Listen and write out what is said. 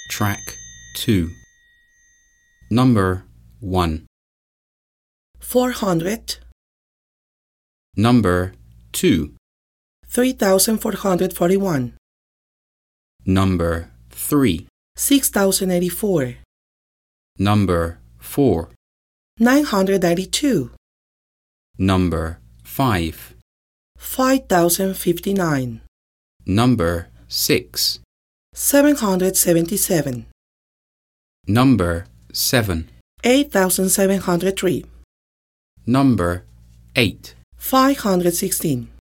Track 2. Number 1. 400, Number 2. 3,441, Number 3. 6,084, Number 4. 992, Number 5. 5,059, Number 6. 777, Number 7. 8,703, Number 8. 516.